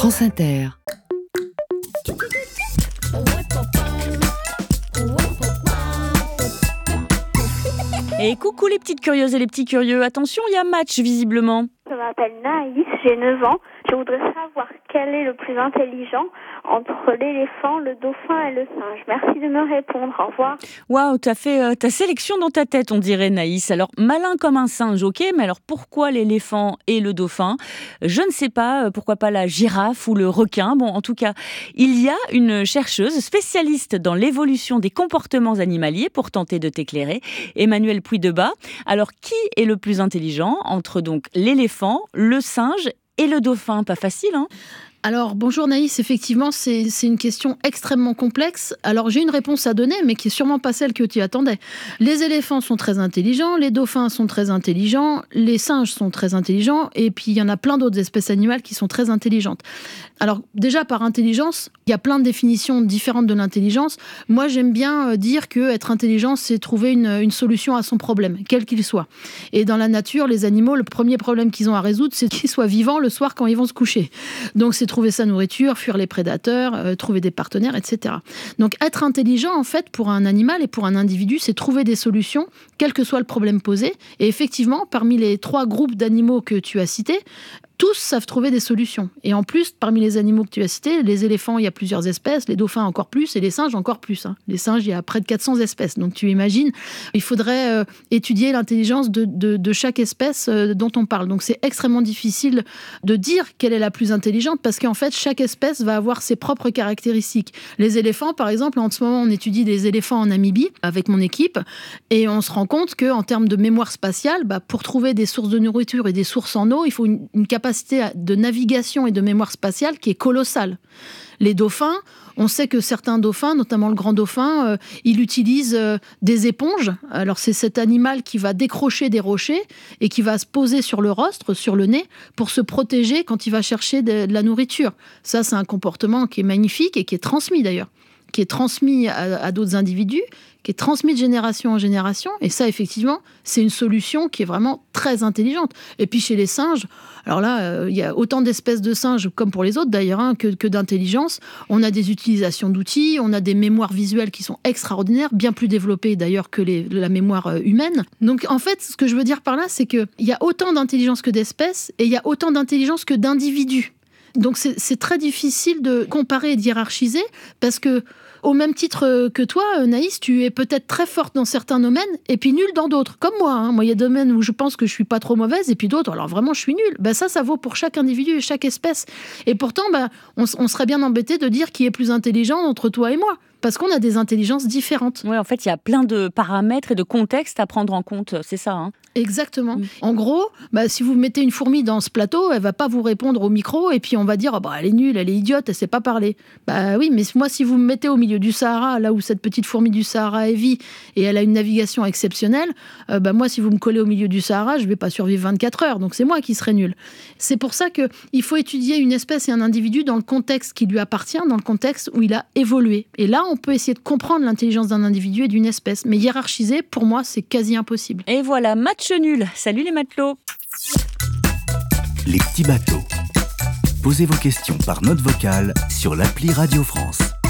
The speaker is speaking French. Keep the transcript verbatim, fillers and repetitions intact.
France Inter. Et coucou les petites curieuses et les petits curieux, attention, il y a match visiblement. Je m'appelle Naïs, j'ai neuf ans. Je voudrais savoir quel est le plus intelligent entre l'éléphant, le dauphin et le singe. Merci de me répondre, au revoir. Waouh, t'as fait euh, ta sélection dans ta tête, on dirait Naïs. Alors, malin comme un singe, ok, mais alors pourquoi l'éléphant et le dauphin ? Je ne sais pas, pourquoi pas la girafe ou le requin. Bon, en tout cas, il y a une chercheuse spécialiste dans l'évolution des comportements animaliers pour tenter de t'éclairer, Emmanuelle Puydebas. Alors, qui est le plus intelligent entre donc l'éléphant, le singe et le dauphin ? Pas facile, hein ? Alors, bonjour Naïs, effectivement, c'est, c'est une question extrêmement complexe. Alors, j'ai une réponse à donner, mais qui est sûrement pas celle que tu attendais. Les éléphants sont très intelligents, les dauphins sont très intelligents, les singes sont très intelligents, et puis il y en a plein d'autres espèces animales qui sont très intelligentes. Alors, déjà, par intelligence, il y a plein de définitions différentes de l'intelligence. Moi, j'aime bien dire que être intelligent, c'est trouver une, une solution à son problème, quel qu'il soit. Et dans la nature, les animaux, le premier problème qu'ils ont à résoudre, c'est qu'ils soient vivants le soir quand ils vont se coucher. Donc, c'est trouver sa nourriture, fuir les prédateurs, euh, trouver des partenaires, et cetera. Donc, être intelligent, en fait, pour un animal et pour un individu, c'est trouver des solutions, quel que soit le problème posé. Et effectivement, parmi les trois groupes d'animaux que tu as cités, tous savent trouver des solutions. Et en plus, parmi les animaux que tu as cités, les éléphants, il y a plusieurs espèces, les dauphins encore plus, et les singes encore plus. Hein. Les singes, il y a près de quatre cents espèces. Donc tu imagines, il faudrait euh, étudier l'intelligence de, de, de chaque espèce euh, dont on parle. Donc c'est extrêmement difficile de dire quelle est la plus intelligente, parce qu'en fait, chaque espèce va avoir ses propres caractéristiques. Les éléphants, par exemple, en ce moment, on étudie des éléphants en Namibie avec mon équipe, et on se rend compte qu'en termes de mémoire spatiale, bah, pour trouver des sources de nourriture et des sources en eau, il faut une, une capacité de navigation et de mémoire spatiale qui est colossale. Les dauphins, on sait que certains dauphins, notamment le grand dauphin, euh, il utilise euh, des éponges. Alors c'est cet animal qui va décrocher des rochers et qui va se poser sur le rostre, sur le nez, pour se protéger quand il va chercher de, de la nourriture. Ça, c'est un comportement qui est magnifique et qui est transmis d'ailleurs, qui est transmis à, à d'autres individus, qui est transmis de génération en génération. Et ça, effectivement, c'est une solution qui est vraiment très intelligente. Et puis chez les singes, alors là, euh, il y a autant d'espèces de singes, comme pour les autres d'ailleurs, hein, que, que d'intelligence. On a des utilisations d'outils, on a des mémoires visuelles qui sont extraordinaires, bien plus développées d'ailleurs que les, la mémoire euh, humaine. Donc en fait, ce que je veux dire par là, c'est qu'il y a autant d'intelligence que d'espèces, et il y a autant d'intelligence que d'individus. Donc c'est, c'est très difficile de comparer et de hiérarchiser, parce que au même titre que toi, Naïs, tu es peut-être très forte dans certains domaines et puis nulle dans d'autres. Comme moi, hein. Moi, il y a des domaines où je pense que je suis pas trop mauvaise et puis d'autres, alors vraiment, je suis nulle. Ben, ça, ça vaut pour chaque individu et chaque espèce. Et pourtant, ben, on, on serait bien embêté de dire qui est plus intelligent entre toi et moi, parce qu'on a des intelligences différentes. Oui, en fait, il y a plein de paramètres et de contextes à prendre en compte, c'est ça, hein ? Exactement. Mmh. En gros, bah, si vous mettez une fourmi dans ce plateau, elle va pas vous répondre au micro et puis on va dire oh, bah, elle est nulle, elle est idiote, elle sait pas parler. Bah oui, mais moi, si vous me mettez au milieu du Sahara, là où cette petite fourmi du Sahara elle vit et elle a une navigation exceptionnelle, euh, bah moi, si vous me collez au milieu du Sahara, je vais pas survivre vingt-quatre heures, donc c'est moi qui serai nulle. C'est pour ça que il faut étudier une espèce et un individu dans le contexte qui lui appartient, dans le contexte où il a évolué. Et là, on peut essayer de comprendre l'intelligence d'un individu et d'une espèce, mais hiérarchiser, pour moi, c'est quasi impossible. Et voilà, match nul. Salut les matelots. Les petits bateaux. Posez vos questions par note vocale sur l'appli Radio France.